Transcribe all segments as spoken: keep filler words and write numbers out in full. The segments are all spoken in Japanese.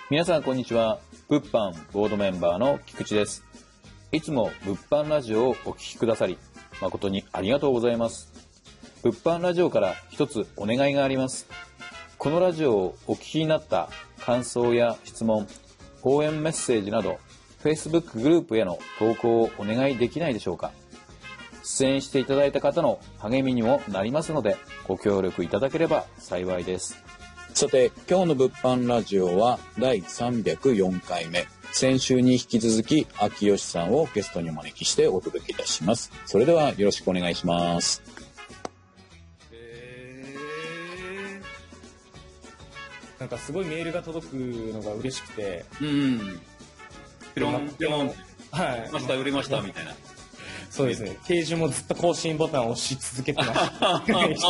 皆さんこんにちは。物販ボードメンバーの菊池です。いつも物販ラジオをお聞きくださり誠にありがとうございます。物販ラジオから一つお願いがあります。このラジオをお聞きになった感想や質問、応援メッセージなど Facebook グループへの投稿をお願いできないでしょうか。出演していただいた方の励みにもなりますのでご協力いただければ幸いです。 さて、今日の物販ラジオはだいさんびゃくよんかいめ。先週に引き続き、秋吉さんをゲストにお招きしてお届けいたします。それではよろしくお願いします。 へー。なんかすごいメールが届くのが嬉しくて。 うん。ピロン、ピロン。 はい。 売れました、売れました、みたいな。 そうですね。ページもずっと更新ボタンを押し続けてました。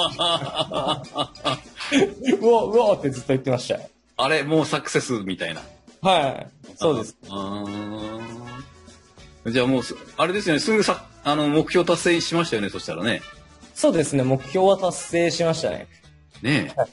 うわうわってずっと言ってました。 あれ、もうサクセスみたいな。 はい。そうです。 ああ。じゃあもう、あれですよね、すぐさ、あの、目標達成しましたよね、そしたらね。 そうですね、目標は達成しましたね。 ねえ。 はい、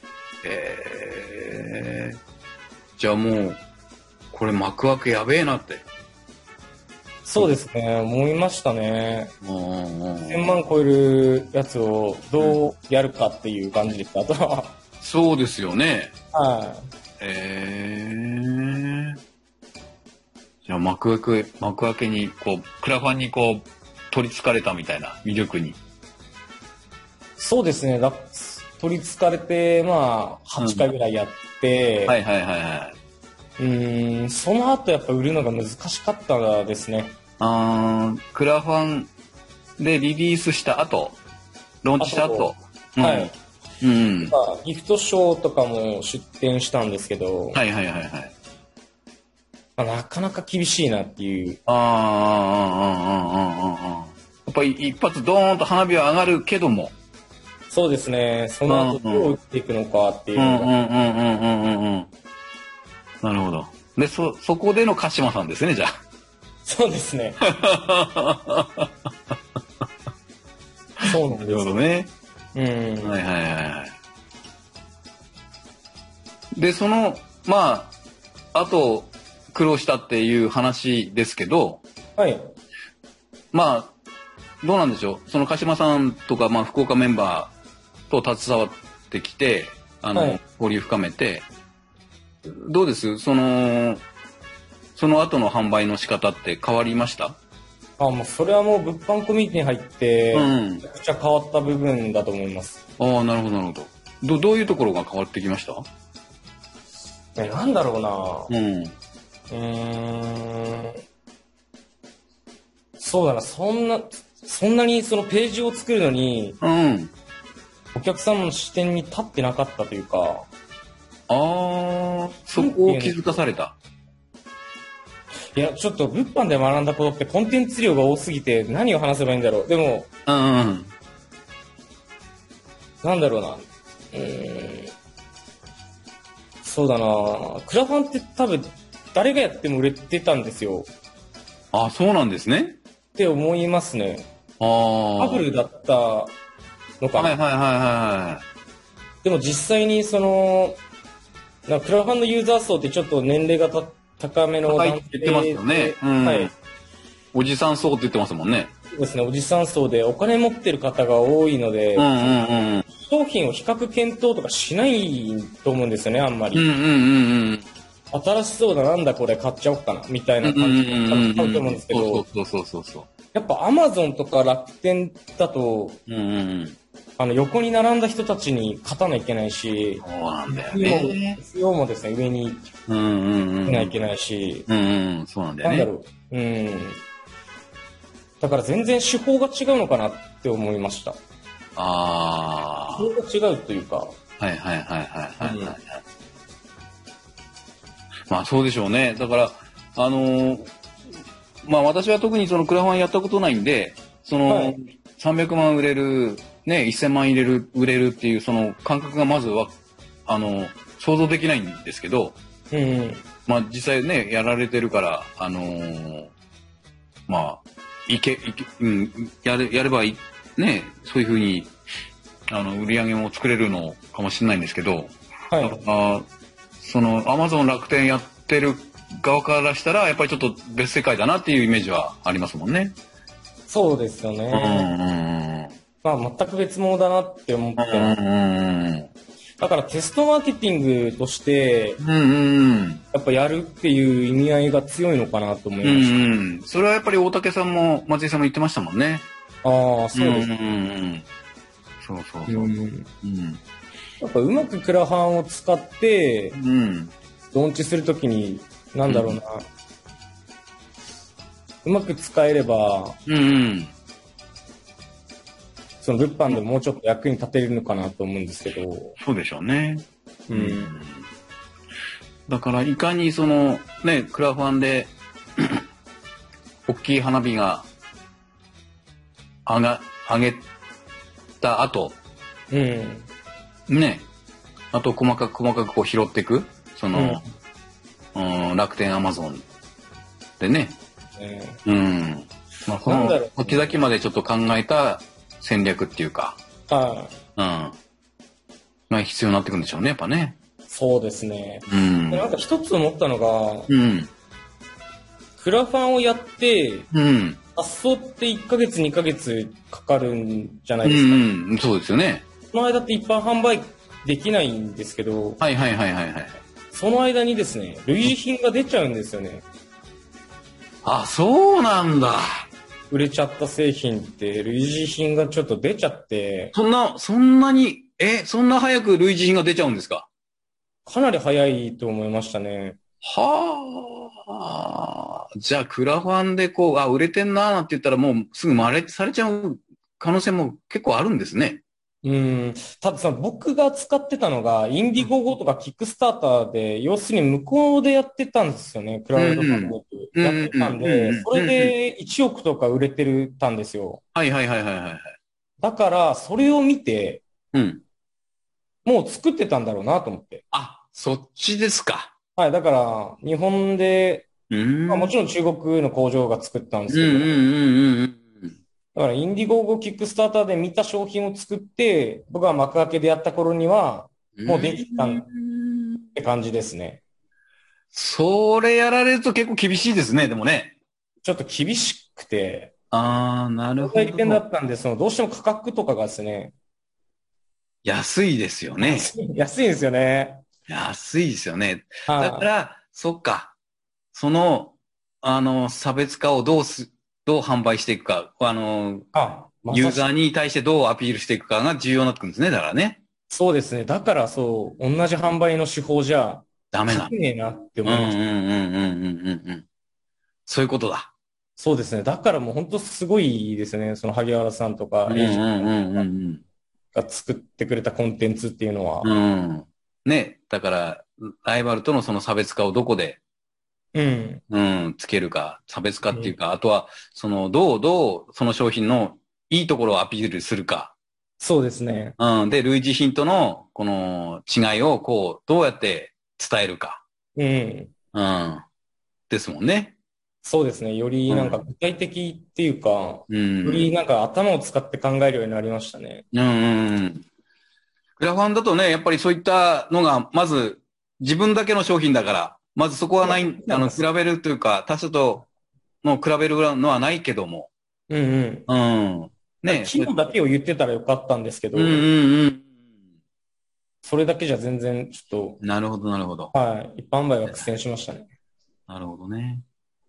えー、じゃあもう、これ幕開けやべえなって。 そうですね、思いましたね。 せんまん超えるやつをどうやるかっていう感じでした、あとは。 そうですよね。 はい。 えー。じゃあ幕開け、幕開けに、こう、クラファンにこう、取り憑かれたみたいな魅力に。 そうですね、だ取り憑かれて、まあ、はちかいぐらいやって、 うん、はいはいはいはい。 うーん、その後やっぱ売るのが難しかったですね。 あー、クラファンでリリースした後、ローンチした後。 うん、はい。 うん。 ギフトショーとかも出展したんですけど、 はいはいはいはい。 まあ、なかなか厳しいなっていう。 あー、あー、あー、あー、あー、あー。やっぱり一発ドーンと花火は上がるけども。 そうですね。その後どう打っていくのかっていうのが。 うんうんうんうんうんうんうん。なるほど。で、そ、そこでの鹿島さんですね、じゃあ。 そうですね。そうなんです。なるほどね。 うん。 はいはいはいはい。で、その、まあ、あと、苦労したっていう話ですけど、 はい。 まあ、どうなんでしょう。その鹿島さんとか、まあ、福岡メンバーと携わってきて、あの、はい、交流深めて、どうですその、その後の販売の仕方って変わりました？ あ、もうそれはもう物販コミュニティに入って、うん、めちゃくちゃ変わった部分だと思います。 ああ、なるほどなるほど。ど、どういうところが変わってきました？ え、なんだろうな。うん。うーん。そうだな、そんな、そんなにそのページを作るのに、うん。お客さんの視点に立ってなかったというか。 ああ、そこを気づかされた。 いや、ちょっと物販で学んだことってコンテンツ量が多すぎて何を話せばいいんだろう。でも、 うんうん、 なんだろうな。うーん。そうだな。クラファンって多分誰がやっても売れてたんですよ。 あ、そうなんですね。 って思いますね。 ああ。 バブルだったのかな。 はいはいはいはい。 でも実際にその、なクラファンのユーザー層ってちょっと年齢が高めの男性で、 言ってますよね。うん、はい。おじさん層って言ってますもんね。 そうですね。おじさん層でお金持ってる方が多いので、うんうんうん、商品を比較検討とかしないと思うんですよね、あんまり。うんうんうんうん、新しそうだ、なんだこれ買っちゃおうかなみたいな感じで買うと思うんですけど、 そうそうそうそう。 やっぱアマゾンとか楽天だと、うんうんうん、あの横に並んだ人たちに勝たなきゃいけないし、 そうなんだよね。 エスイーオー もですね、上に行かなきゃいけないし、 うんうんうん、そうなんだよね。 なんだろう、うん。だから全然手法が違うのかなって思いました。 ああ。 手法が違うというか。 はいはいはいはいはい、はい、うん。まあそうでしょうね。だから、あのー、まあ私は特にそのクラファンやったことないんで、その、はい、さんびゃくまん売れる、ね、せんまん入れる、売れるっていうその感覚がまずは、あの、想像できないんですけど、うんうん、まあ実際ね、やられてるから、あのー、まあ、いけ、いけ、うん、やれ、やればいい、ね、そういうふうに、あの、売り上げも作れるのかもしれないんですけど、はい、あその、アマゾン楽天やっってる側からしたら、やっぱりちょっと別世界だなっていうイメージはありますもんね。 そうですよね。うんうんうん、まあ、全く別物だなって思ってます。うんうんうん、だからテストマーケティングとして、うんうん、やっぱやるっていう意味合いが強いのかなと思いました。うんうん、それはやっぱり大竹さんも松井さんも言ってましたもんね。 ああ、そうです。うんうんうん、そうそうそう。うん、 やっぱうまくクラファンを使って、うん、ドンチするときに、なんだろうな、うん、うまく使えれば、うんうん、その物販でももうちょっと役に立てるのかなと思うんですけど。 そうでしょうね。うん。だからいかにそのね、クラファンで大きい花火が上が、上げた後、うん。ね、あと細かく細かくこう拾っていく、その、うんうん、楽天アマゾンでね。うん。うん、まあ、その時々までちょっと考えた戦略っていうか、はい。うん。まあ必要になってくるんでしょうね、やっぱね。 そうですね。うん。なんか一つ思ったのが、うん。クラファンをやって、うん。発送っていっかげつにかげつかかるんじゃないですか。うん、 うん、そうですよね。 その間って一般販売できないんですけど、 はいはいはいはいはい。 その間にですね、類似品が出ちゃうんですよね。 あ、そうなんだ。 売れちゃった製品って類似品がちょっと出ちゃって。 そんな、そんなに、え、そんな早く類似品が出ちゃうんですか？ かなり早いと思いましたね。 はあ。じゃあ、クラファンでこう、あ、売れてんなーなんて言ったらもうすぐ真似されちゃう可能性も結構あるんですね。 うん。たださ、僕が使ってたのが、インディゴゴとかキックスターターで、要するに向こうでやってたんですよね。クラウドファンディング。やってたんで、それでいちおくとか売れてるたんですよ。 はいはいはいはいはい。 だから、それを見て、うん。もう作ってたんだろうなと思って。 あ、そっちですか。 はい、だから、日本で、まあ、もちろん中国の工場が作ったんですけど、うんうんうんうん。だから、インディゴーゴキックスターターで見た商品を作って、僕が幕開けでやった頃には、もうできたって感じですね。 それやられると結構厳しいですね、でもね。 ちょっと厳しくて。 ああ、なるほど。 代理店だったんで、その、どうしても価格とかがですね。 安いですよね。 安いんですよね。 安いですよね。だから、そっか。その、あの、差別化をどうす、どう販売していくか、あの、あま、ユーザーに対してどうアピールしていくかが重要になってくるんですね、だからね。 そうですね。だからそう、同じ販売の手法じゃ、 ダメな。 勝てねえなって思いました。うんうんうんうんうんうん。そういうことだ。 そうですね。だからもう本当すごいですね。その萩原さんとか、エイジが作ってくれたコンテンツっていうのは。 うん。ね。だから、ライバルとのその差別化をどこで、うん。うん、つけるか、差別化っていうか、うん、あとは、その、どう、どう、その商品のいいところをアピールするか。 そうですね。 うん。で、類似品との、この違いを、こう、どうやって伝えるか。うん。うん。ですもんね。 そうですね。よりなんか具体的っていうか、うん、よりなんか頭を使って考えるようになりましたね。うんうんうん。 クラファンだとね、やっぱりそういったのが、まず自分だけの商品だから、まずそこはない、あの、比べるというか、他社との比べるのはないけども。うんうん。うん。 ね。規模だけを言ってたらよかったんですけど。うんうんうん。それだけじゃ全然ちょっと。 なるほどなるほど。 はい。一般売は苦戦しましたね。 なるほどね。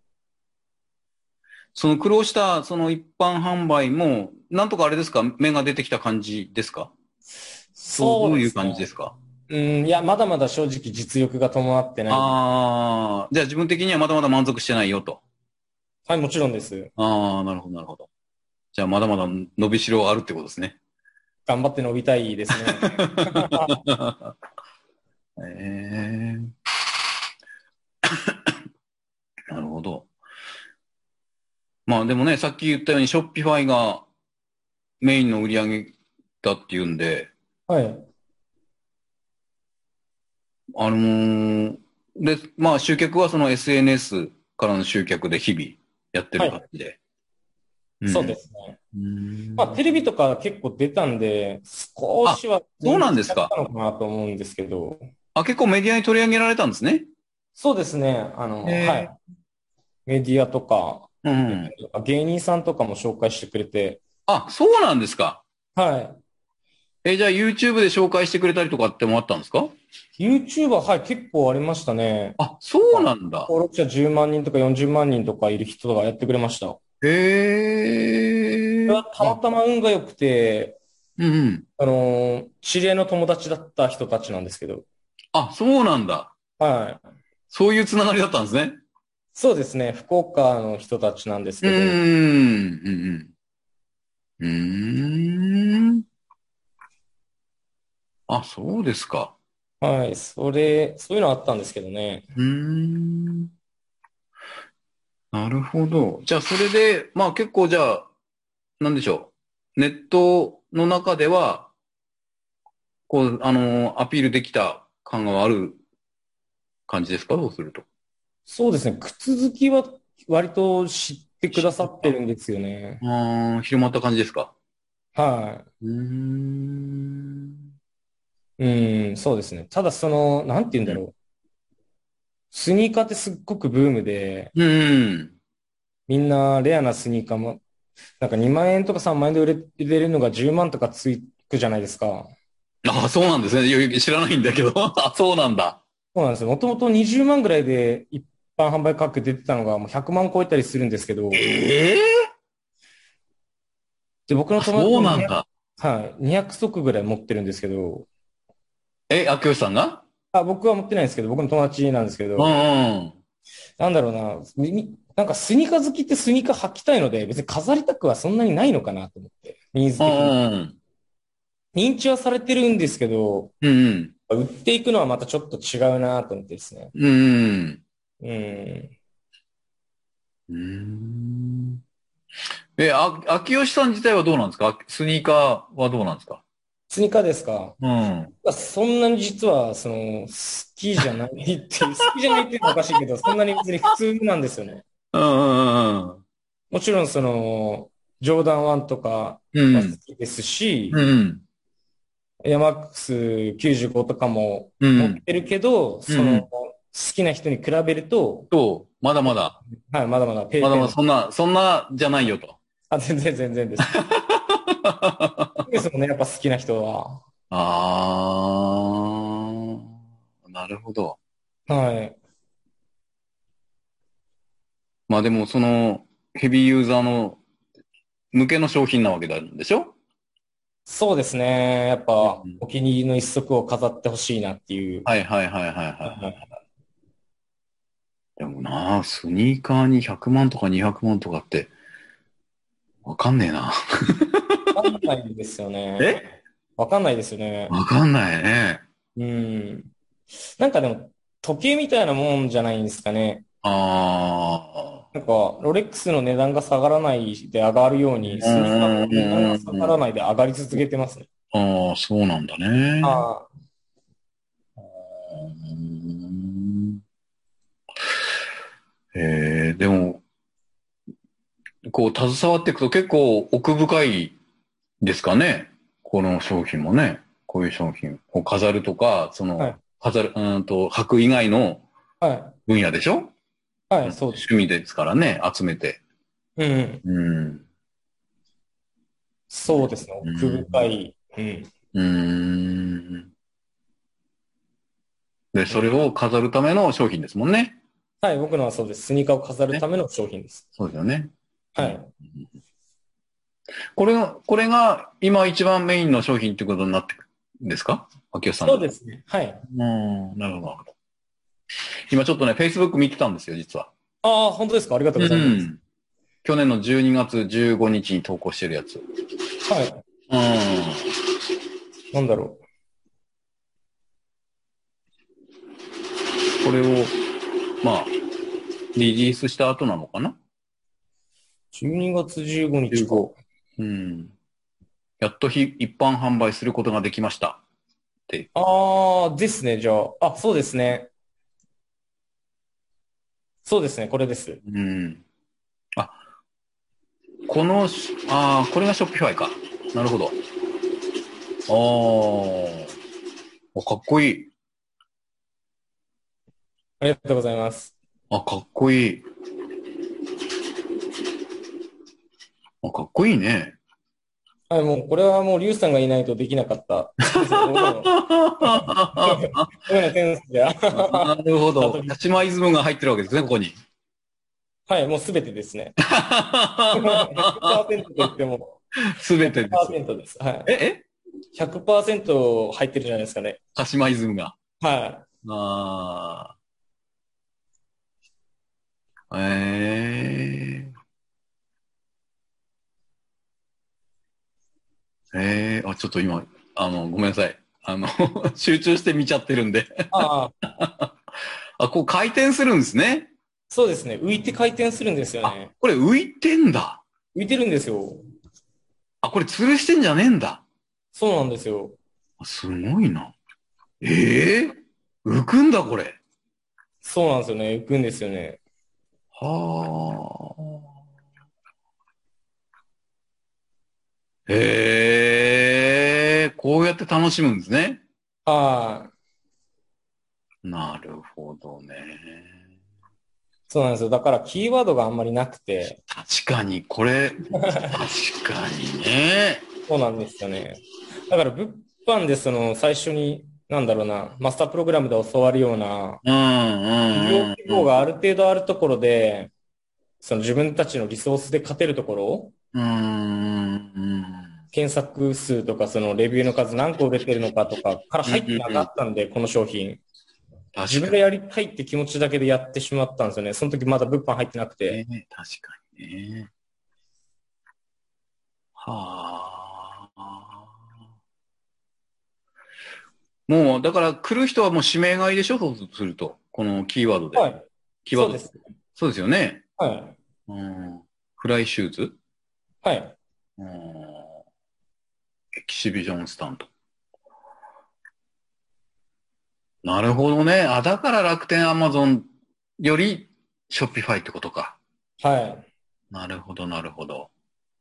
その苦労したその一般販売も、なんとかあれですか、芽が出てきた感じですか？そう、どういう感じですか？ うん、いや、まだまだ正直実力が伴ってない。 ああ、じゃあ自分的にはまだまだ満足してないよと。 はい、もちろんです。 ああ、なるほど、なるほど。じゃあまだまだ伸びしろあるってことですね。 頑張って伸びたいですね。 ええー、なるほど。まあでもね、さっき言ったように、ショッピファイがメインの売り上げだっていうんで、はい。あのー、で、まあ集客はその エスエヌエス からの集客で日々やってる感じで。はい、 うん、そうですね。まあテレビとか結構出たんで、少しはそうなんですか。 のかなと思うんですけど。 あ、結構メディアに取り上げられたんですね。 そうですね。あの、 へー。 はい。メディアとか、 うん。 芸人さんとかも紹介してくれて、 あ、そうなんですか。 はえ、じゃあ YouTube で紹介してくれたりとかってもあったんですか？ い。YouTuber、はい、結構ありましたね。 あ、そうあなんだ。 登録者じゅうまん人とかよんじゅうまん人とかいる人がやってくれました。こへえ。 れはたまあ、 たま運が良くて、 うんうん。 あのー知り合いの友達だった人たちなんですけど、 あ、そうなんだ。 はい。 そういうつながりだったんですね。 そうですね。福岡の人たちなんですうーけど、 ん。うんうん。うーん。あ、そうですか。 はい。それ、そういうのあったんですけどね。 うーん。なるほど。じゃあ、それで、まあ結構じゃあ、なんでしょう。ネットの中では、こう、あのアピールできた感がある感じですか？どうすると。 そうですね。靴好きは割と知ってくださってるんですよね。 ああ、広まった感じですか？ はうーん。 い。うん、そうですね。ただその、なんて言うんだろう。スニーカーってすっごくブームで、 うん。 みんなレアなスニーカーも、なんかにまん円とかさんまん円で売れ、売れるのがじゅうまんとかつくじゃないですか。 ああ、そうなんですね。いや知らないんだけど。あ、そうなんだ。 そうなんですよ。もともとにじゅうまんぐらいで一般販売価格出てたのがもうひゃくまん超えたりするんですけど、 ええ。 で、僕のあ、 友達もにひゃく、 そうなんだ。 はい、にひゃく足ぐらい持ってるんですけど、 え、秋吉さんが？ あ、僕は持ってないんですけど、僕の友達なんですけうんど、 うん。 なんだろうな、みみなんかスニーカー好きってスニーカー履きたいので、別に飾りたくはそんなにないのかなと思って、ニーズう的に。 ん認知はされてるんですけど、 うん。 売っていくのはまたちょっと違うなと思ってですね。 うん。うん。 うん。 うん。え、あ、秋吉さん自体はどうなんですか？スニーカーはどうなんですか？ スニーカーですか？ うん。 そんなに実は、その、好きじゃないっていう、好きじゃないっていうのはおかしいけど、そんなに別に普通なんですよね。 うんうんうんもちろん、その、ジョーダンワンとかうん。 はうん。 好きですし、 うん。 エアマックスきゅうじゅうごとかもうん。 持ってるけど、その、 うん。 好きな人に比べると、 と、まだまだ、 はい、まだまだペまだまだ、 ーペーの。 そんな、そんなじゃないよと。 あ、全然全然です。ですもんね、やっぱ好きな人は。 あー、なるほど。 はい。 まあでも、その、ヘビーユーザーの向けの商品なわけなんでしょ？ そうですね。やっぱ、 うん。 お気に入りの一足を飾ってほしいなっていう。 はいはいはいはいはいはい。 はい。 でもな、スニーカーにひゃくまんとかにひゃくまんとかって、わかんねえな。 わかんないですよえ？ ね。わかんないですよね。 わかんないね。 うん。なんかでも、時計みたいなもんじゃないんですかね。 あなんか、ロレックスの値段が下がらないで上がるように、 ー。うスニーカーもんうん値段がうんうんうん。 下がらないで上がり続けてますね。 ああ、そうなんだね。 ああ、 うーん。えー、でも、こう、携わっていくと結構奥深いですかね。この商品もね。こういう商品を飾るとか、その、 はい。 飾る、うーんと、履く以外のはい。 分野でしょ？ はい、 うん、 そうです。 趣味ですからね、集めて。 うん。 うん。 そうですね。 う奥深ん。 い。うん。 うーん。で、 うん。 それを飾るための商品ですもんね。 はい、僕のはそうです。スニーカーを飾るね。 ための商品です。 そうですよね。うん。 はい。 これが、これが今一番メインの商品ってことになってくるんですか？秋吉さんの。 そうですね。はい。 うん、なるほど。なるほど。今ちょっとね、Facebook 見てたんですよ、実は。 ああ、本当ですか？ありがとううございます。 ん。去年のじゅうにがつじゅうごにちにちに投稿してるやつ。うん。 はい。なんだろう。 これを、まあ、リリースした後なのかな？ じゅうにがつじゅうごにちか。 じゅうご。うん。やっとひ一般販売することができました。って。 ああ、ですね。じゃあ、あ、そうですね。そうですね。これです。 うん。あ、このし、ああ、これがショッピファイか。なるほど。ああ、かっこいい。 ありがとうございます。 あ、かっこいい。あ、かっこいいね。 はい、もう、これはもう、リュウさんがいないとできなかった。僕の、僕のセンスで。 なるほど。 悟り鹿島イズムが入ってるわけですね、ここに。 はい、もうすべてですね。ひゃくパーセントと言っても、 すべてです。 ひゃくパーセントです。はえ、 い。 えひゃくパーセント入ってるじゃないですかね。 鹿島イズムが。 はああ、ええええあ、ちょっと今、あの、ごめんなさい。あの、集中して見ちゃってるんで。 い。ああ、 あ、こう回転するんですね。 そうですね。浮いて回転するんですよあ、 ね。 これ浮いてんだ。 浮いてるんですよ。 あ、これ吊るしてんじゃねえんだ。 そうなんですよ。 あすごいな。ええ浮くんだ、これ。 そうなんですよね。浮くんですよね。 はあ。へえ、こうやって楽しむんですね。 はい。 なるほどね。 そうなんですよ。だからキーワードがあんまりなくて。 確かに、これ、確かにね。 そうなんですよね。だから物販でその最初に、なんだろうな、マスタープログラムで教わるような、 うん、 企業うん、うん。 規模がある程度あるところで、その自分たちのリソースで勝てるところ、 うん、うん、 検索数とかそのレビューの数何個売れてるのかとかからうん、 入ってなうん。 かったんで、この商品。自確か分がやりたいって気持ちだけでやってしまったんですよね。その時まだ物販入ってなくて。 にね。確かにね。はあ。もう、だから来る人はもう指名買いでしょそうすると。このキーワードで。 はい。 キーワード。 そうです。 そうですよね。 はい。 うん。フライシューズ。 はい。 うん。エキシビジョンスタンド。なるほどね。あ、だから楽天アマゾンよりショッピファイってことか。 はい。 なるほど、なるほど。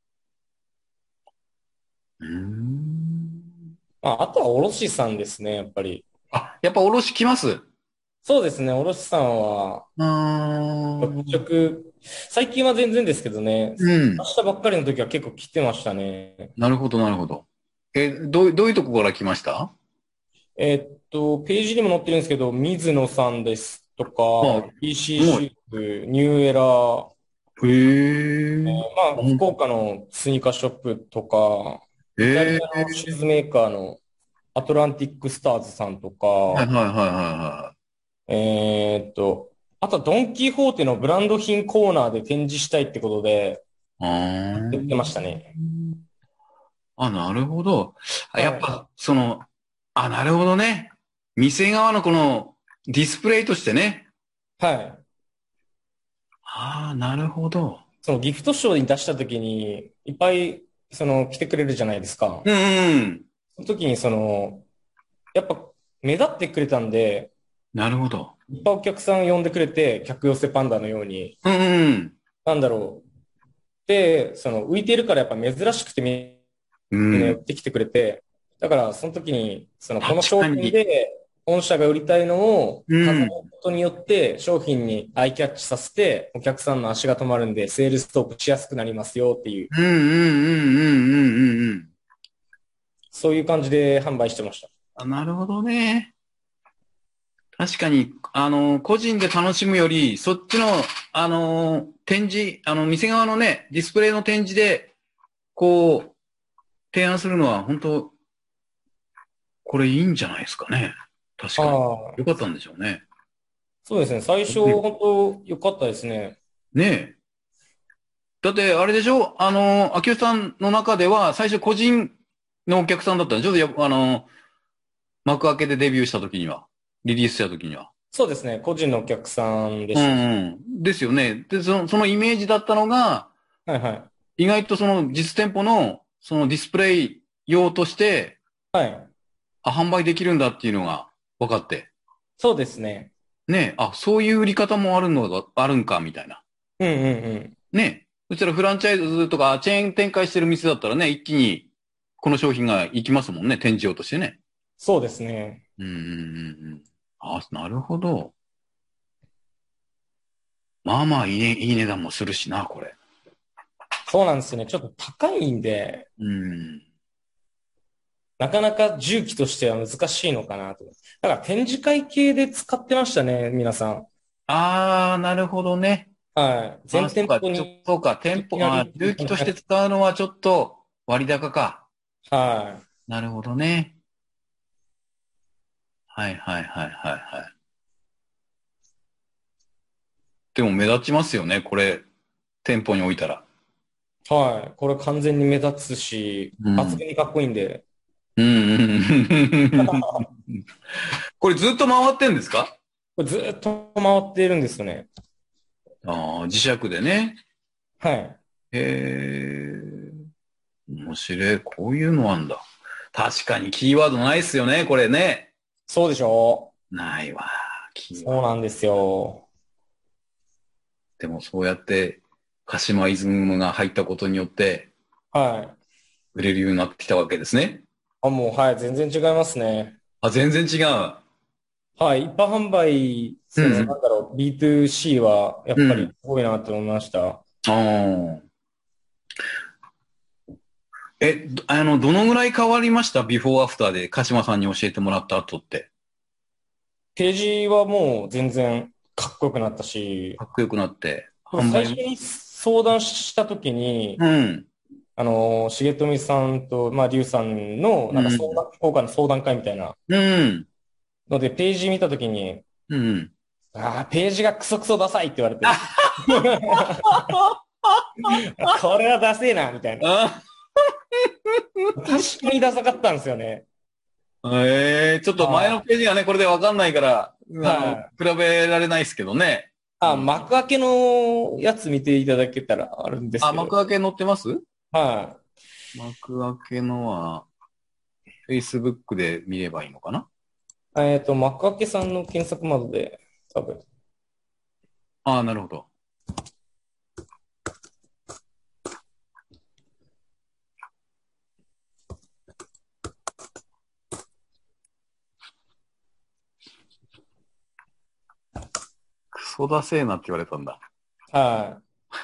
うーん。 まあ、あとは卸さんですね、やっぱり。 あ、やっぱ卸来ますうそうですね、卸さんは、 ーちょくちょん。 く、最近は全然ですけどね、 うん。 出したばっかりの時は結構来てましたね。 なるほど、なるほど。え、どう、どういうとこから来ましたえーっと、ページにも載ってるんですけど、水野さんですとあ、 か、 すピーシーごい。 シューズ、ニューエラー、 へえ。 まあ、福岡のスニーカーショップとか、イタリへえ。 アのシューズメーカーのアトランティックスターズさんとか、 はいはいはいはいはえーっと、あとはドンキーホーテのブランド品コーナーで展示したいってことで、 い。あ言ってましたね。 あ。あ、なるほど。あ、やはい。 っぱ、その、あ、なるほどね。店側のこのディスプレイとしてね。 はい。 ああ、なるほど。 そのギフトショーに出した時に、いっぱい、その、来てくれるじゃないですか。 うんうん。 その時に、その、やっぱ、目立ってくれたんで、 なるほど。 いっぱいお客さん呼んでくれて、客寄せパンダのように、 うんうん。 なんだろう。で、その、浮いてるからやっぱ珍しくてうみんな寄ん。 ってきてくれて、だから、その時に、その、この商品確かに。 で、御社が売りたいのをう飾るん。 ことによって、商品にアイキャッチさせて、お客さんの足が止まるんで、セールストップしやすくなりますよっていう、 うんうんうんうんうんうんうん。 そういう感じで販売してました。 あ、なるほどね。確かに、あの、個人で楽しむより、そっちの、あの、展示、あの、店側のね、ディスプレイの展示で、こう、提案するのは、本当これいいんじゃないですかね。確あかに。よかあ、 ったんでしょうね。 そうですね。最初、本当良かったですね。 ねえ。だって、あれでしょあの、秋吉さんの中では、最初個人のお客さんだったんでしょやあの、幕開けでデビューした時には。リリースした時には。 そうですね。個人のお客さんでうした。 んうん。ですよね。で、その、そのイメージだったのが、 はいはい。 意外とその実店舗の、そのディスプレイ用として、 はい。 あ、販売できるんだっていうのが分かって。 そうですね。 ねえ、あ、そういう売り方もあるのが、あるんか、みたいな。 うんうんうん。 ねえ。そしたらフランチャイズとかチェーン展開してる店だったらね、一気にこの商品が行きますもんね、展示用としてね。 そうですね。 うんうんうんうん。あ、なるほど。 まあまあいいね、いい値段もするしな、これ。 そうなんですよね。ちょっと高いんで、 うん。 なかなか重機としては難しいのかなと。だから展示会系で使ってましたね、皆さん。 ああ、なるほどね。 はい。 ああ、 全そうか、ちょ、 店舗にそうか、店舗、ああ、 いきなり重機として使うのはちょっと割高か。 はなるほどね。はいはいはいはいはい。でも目立ちますよね、これ、店舗に置いたら。 い。はい。これ完全に目立つし、 うん。 抜群にかっこいいんで。 うんうんうん。これずっと回ってんですか？ これずーっと回っているんですよね。 ああ、磁石でね。 はい。 へえ、面白い。こういうのあんだ。確かにキーワードないっすよね、これね。 そうでしょないわ、 う。 キーワード。 そうなんですよ。 でもそうやって鹿島イズムが入ったことによってはい。 売れるようになってきたわけですね。 あ、もう、はい。全然違いますね。 あ、全然違う。 はい。一般販売、その、 うんなんだろう、ビーツーシー は、やっうん。 ぱりすうん。 ごいなって思いました。 ああ。え、どあの、どのぐらい変わりましたビフォーアフターで鹿島さんに教えてもらった後って。 ページはもう全然かっこよくなったし、 かっこよくなって、 もう販売も。 最初に相談したときに、 うん。 あの、重富さんと、まあ、龍さんの、なんか相うん。 談、今回の相談会みたいなうん。 ので、ページ見たときに、 うん。 ああ、ページがクソクソダサいって言われて、 あこれはダセえな、みたいな。 あ確かにダサかったんですよね。 ええちょっと前のはページがね、これでわかんないから、あい。 の、 はい。 比べられないですけどね。うあ、 ん。 幕開けのやつ見ていただけたらあるんですあ、 けど。 幕開け載ってます？ は幕開けのは、Facebook で見ればいいのかな？ い。えっと、幕開けさんの検索窓で、多分。 ああ、なるほど。クソだせえなって言われたんだ。 はい。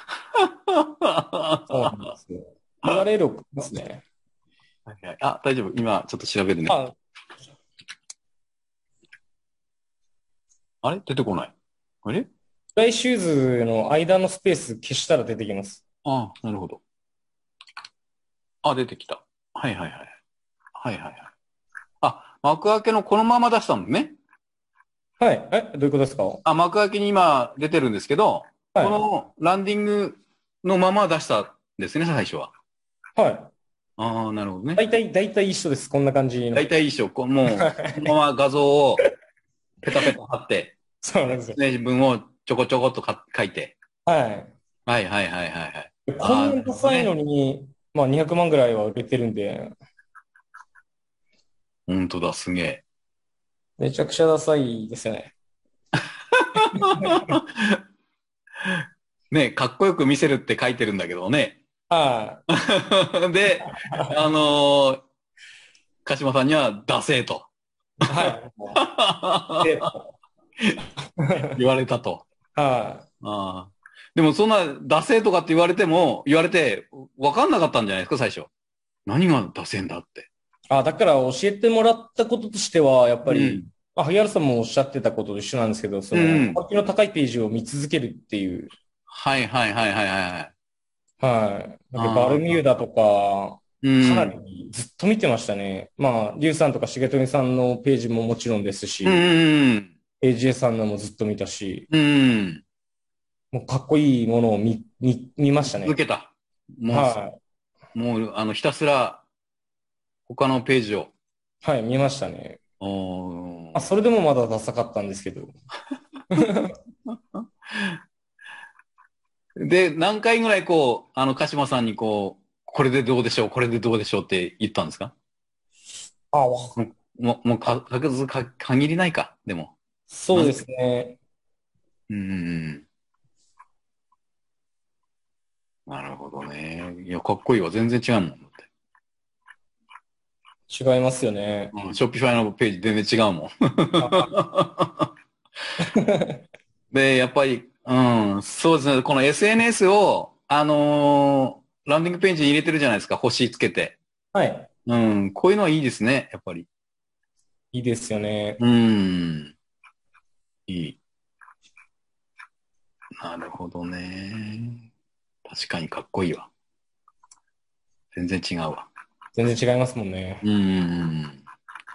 そうなんですよ。ユーアールエル 送りますね。 はいはい。あ、大丈夫。今、ちょっと調べるね。 あ、 あれ出てこない。あれ？ フライシューズの間のスペース消したら出てきます。 ああ、なるほど。あ、出てきた。はいはいはい。はいはいはい。あ、幕開けのこのまま出したんね。 はい。え、どういうことですか？はあ、幕開けに今出てるんですけど、こい。 のランディングのまま出したんですね、最初は。 はい。 ああ、なるほどね。 大体、大体一緒です。こんな感じの。 大体いいでしょ。こうもう、このまま画像をペタペタ貼って、 そうなんですよ。 ね、自分をちょこちょこっとか書いて。 ははいはいはいはいはい。 い。こああ、 んななるほどね。 ダサいのに、まあにひゃくまんぐらいは売れてるんで、 ほんとだ、すげえ。 めちゃくちゃダサいですよね。 ね、かっこよく見せるって書いてるんだけどね。 はで、あのー鹿島さんには、ダセーと。 い。はい。で、 言われたと。 はああ。でもそんな、ダセーとかって言われても、言われて、わかんなかったんじゃないですか、最初。何がダセーんだって。 い。あ、だから教えてもらったこととしては、やっぱり、 うん。 まあ、萩原さんもおっしゃってたことと一緒なんですけど、その、 うん。 クオリティの高いページを見続けるっていう、 はいはいはいはいはい。 はい。だけどバルああ。 ミューダとか、 うかなん。 りずっと見てましたね。まあ、リュウさんとか重富さんのページももちろんですうし、 ん。 エージェー さんのもずっと見たし、 うん。 もうかっこいいものを見、見、見ましたね。 続けた。もはう、もう、あの、ひたすら、他のページを。 い。はい、見ましたね。あ、 おー。 それでもまだダサかったんですけど。 で、何回ぐらいこう、あの、鹿島さんにこう、これでどうでしょう、これでどうでしょうって言ったんですか？ あ、わもう、もう、もうか、か、か、限りないか、でも。 そうですね。 うん。なるほどね。いや、かっこいいわ。全然違うもん。だって。 違いますよね。 うん、ショッピファイのページ全然違うもん。 あで、やっぱり、 うん、そうですね。この エスエヌエス を、あのーランディングページに入れてるじゃないですか。星つけて。 はい。 うん、こういうのはいいですね。やっぱり。 いいですよね。 うん、いい。なるほどね。確かにかっこいいわ。全然違うわ。 全然違いますもんね。 うん。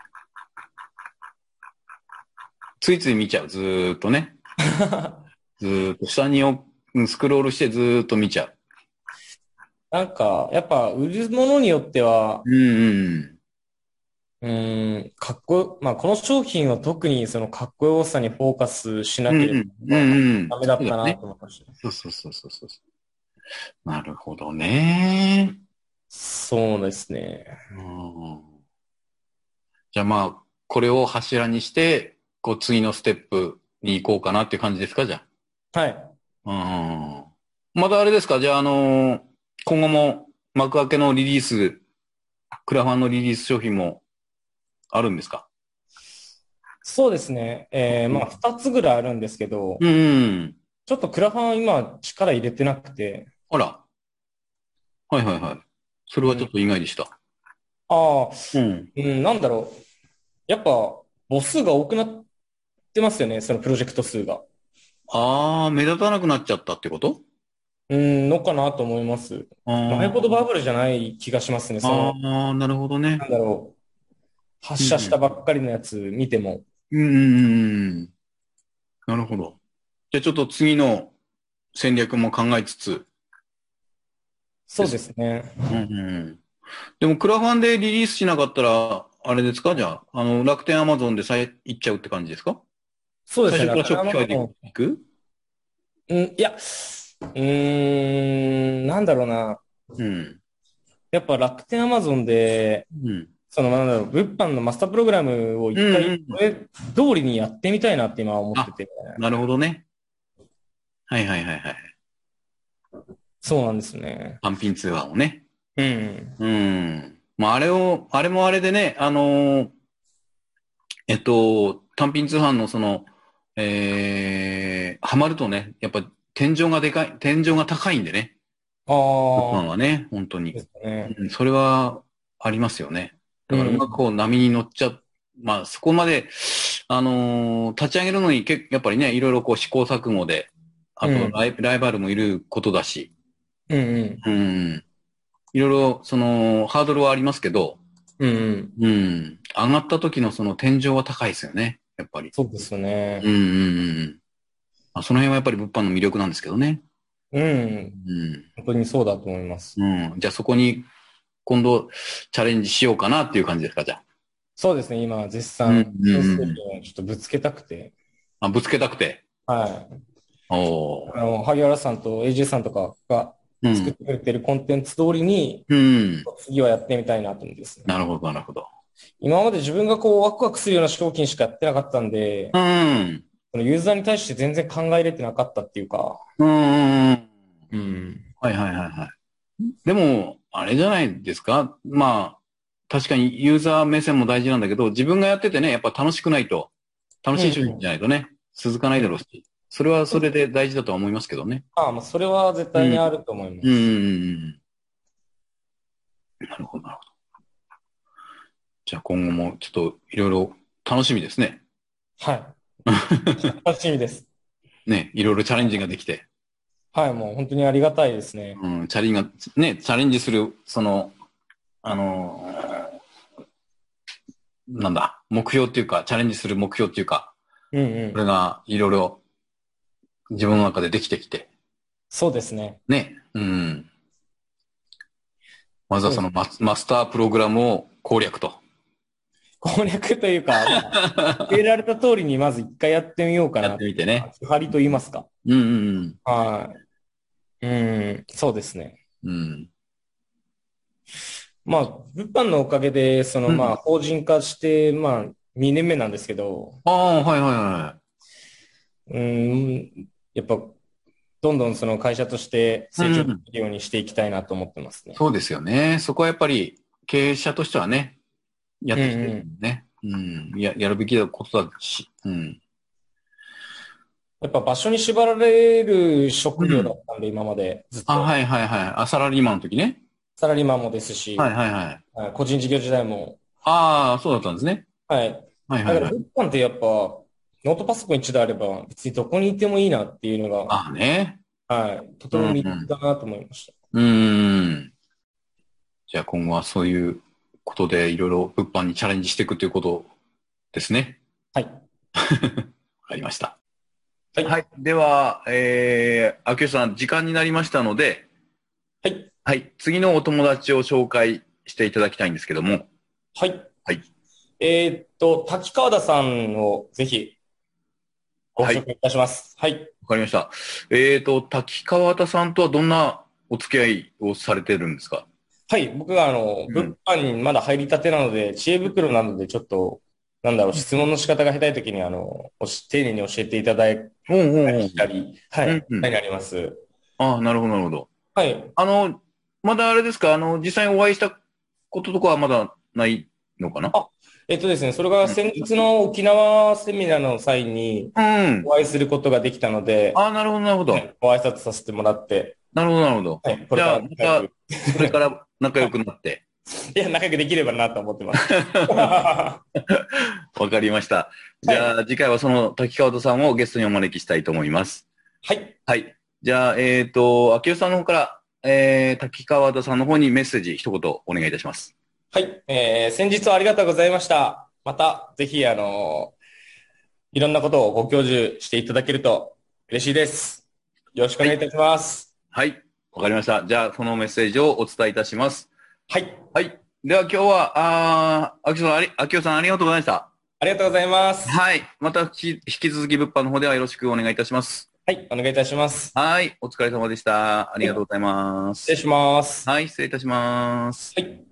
ついつい見ちゃう。ずーっとね。ずーっと下におうんスクロールしてずーっと見ちゃう。 なんか、やっぱ売るものによっては、 うんうんうーん、かっこ、まあ、この商品は特にそのかっこよさにフォーカスしうん。 なければ、 うんうん。うんうん。 ダメだったなそうだね。 と思いました。 そうそうそうそうそう。なるほどね。 そうですね。 うん。じゃあまあ、これを柱にして、こう次のステップに行こうかなっていう感じですか、じゃはい。 あ。うん。またあれですか、じゃああのー今後も幕開けのリリース、クラファンのリリース商品もあるんですか？ そうですね。えー、まあ、二つぐらいあるんですけど、 うん。 ちょっとクラファン今力入れてなくて、 あら。はいはいはい。それうん。 はちょっと意外でした。 ああ、 うん。 うん、なんだろう。やっぱ、母数が多くなってますよね、そのプロジェクト数が。 ああ、目立たなくなっちゃったってこと？ うん、のかなと思います。前ほどあバブルじゃない気がしますね。そあ、 の、 ああ、なるほどね。 なんだろう。発射したうん。 ばっかりのやつ見ても。 うんうんうんうん。なるほど。じゃあちょっと次の戦略も考えつつそうでです。 すね。 うんうん。でもクラファンでリリースしなかったら、あれですか？じゃあ、あの、楽天アマゾンでさえ行っちゃうって感じですか？ そうですね。 最初からシ楽天ョッピファイでアマゾン。 行く？ うん、いや、うーん、なんだろうな。 うん。 やっぱ楽天アマゾンで、 うん。 その、なんだろう、物販のマスタープログラムをう一回、 んうん。 これ通りにやってみたいなって今は思ってあ、 て。 なるほどね。はいはいはいはい。 そうなんですね。 単品通販をね。 うん。 うん。まあ、あれを、あれもあれでね、あのーえっと、単品通販のその、えー、ハマるとね、やっぱ天井がでかい、天井が高いんでね。物販ああ、 はね、本当に。 ですね。 うん、それはありますよね。だからうまくうん。 こう波に乗っちゃう。まあそこまで、あのー立ち上げるのに結やっぱりね、いろいろこう試行錯誤で、あうん。 とライ、ライバルもいることだし、 うんうん。 うん、いろいろそのハードルはありますけど、 うんうん。 うん、上がった時のその天井は高いですよね、やっぱり。 そうですよね。 うん、うん、うん。まあ、その辺はやっぱり物販の魅力なんですけどね。 うん。 うん、 本当にそうだと思います。 うん。じゃあそこに今度チャレンジしようかなっていう感じですか、じゃあ。 そうですね。今、絶うん、 賛、 うん、 新製うん。 品をちょっとぶつけたくて。 あ、ぶつけたくて。 はい。 おー。 あの、萩原さんと エージェー さんとかがうん。 作ってくれてるコンテンツ通りに、 うん。 次はやってみたいなと思うんですね。 なるほど、なるほど。 今まで自分がこう、ワクワクするような商品しかやってなかったんで、 うん。 そのユーザーに対して全然考え入れてなかったっていうか。 うん。うん。 うん。 はいはいはいはい。でも、あれじゃないですか。まあ、確かにユーザー目線も大事なんだけど、自分がやっててね、やっぱ楽しくないと、楽うん。 しい商品じゃないとね、続かないうん。 だろうし、それはそれで大事だとは思いますけどね。 ああ、まあ、それは絶うん。 対にあると思いうん。うます。 ん。なるほど、なるほど。じゃあ今後もちょっといろいろ楽しみですね。 はい。楽しみです。 ね、いろいろチャレンジができて。 はい、もう本当にありがたいですね。 うん、チャレンジが、ね、チャレンジする、その、あのーなんだ、目標っていうか、チャレンジする目標っていうか、 うんうん。 これがいろいろ自分の中でできてきて、 そうですね。 ね、うん。まずはそうです。 そのマス、マスタープログラムを攻略と。 攻略というか、まあ、入れられた通りにまず一回やってみようかやっな。 てみてね。 手張りと言いますか。 うんうんはい。うん、そうですね。 うん。うん。 まあ、物販のおかげで、その、まあ、 うん。 法人化して、まあ、にねんめなんですけど、 ああ、はいはいはい。 うん、やっぱ、どんどんその会社として成長でうん。 きるようにしていきたいなと思ってますね。 そうですよね。そこはやっぱり経営者としてはね、やうんってきてるうん。 ね。うん。や、やるべきだことだし。うん。 やっぱ場所に縛られる職業だったんで、今までずっと。 あ、はいはいはい。あ、サラリーマンの時ね。 サラリーマンもですし、 はいはいはい。 はい個人事業時代も。 ああ、そうだったんですね。 はい。だからはいはいはい。 物販ってやっぱ、ノートパソコン一台あれば、別にどこにいてもいいなっていうのが、 ああね。 はい。とてうんも魅力うん。 だなと思いました。 うーん。じゃあ今後はそういうことでいろいろ物販にチャレンジしていくということですね。 はい。 わかりました。 はい。 はい。では、えー、秋吉さん、時間になりましたので、 はい。 はい。次のお友達を紹介していただきたいんですけども。 はい。 はい。 えーっと、滝川田さんをぜひごはい。 紹介いたします。はい。 わかりました。えーと、滝川田さんとはどんなお付き合いをされてるんですか？ はい。僕があの、 うん。 物販にまだ入りたてなので、知恵袋なのでちょっと、なんだろう、質問の仕方が下手い時にあの、おし丁寧に教えていただいおうおうたりおう。 したり、はい。 うんうん。 になります。 ああ、なるほど、なるほど。 はい。 あの、まだあれですか、あの、実際にお会いしたこととかはまだないのかな？ あ、えっとですね、それがうん。 先日の沖縄セミナーの際にうん。 お会いすることができたので、 ああ、なるほど、なるほど。 はいご挨拶させてもらって、 なるほど、なるほど。 はい。これからじゃあ、また、 仲良く、 これから仲良くなって。 いや、仲良くできればなと思ってます。 わはかりました。じゃい。 あ、次回はその滝川戸さんをゲストにお招きしたいと思います。 はい。 はい。じゃあ、えっと、秋吉さんの方から、えー、滝川戸さんの方にメッセージ一言お願いいたします。 はい。えー、先日はありがとうございました。また、ぜひ、あのいろんなことをご教授していただけると嬉しいです。よろしくおはい。 願いいたします。 はい。わかりました。じゃあ、そのメッセージをお伝えいたします。 はい。 はい。では今日は、あー、秋吉さんあり、秋吉さんありがとうございました。 ありがとうございます。 はい。また引き引き続き物販の方ではよろしくお願いいたします。 はい。お願いいたします。 はい。お疲れ様でした。ありはい。 がとうございます。 失礼します。 はい。失礼いたします。 はい。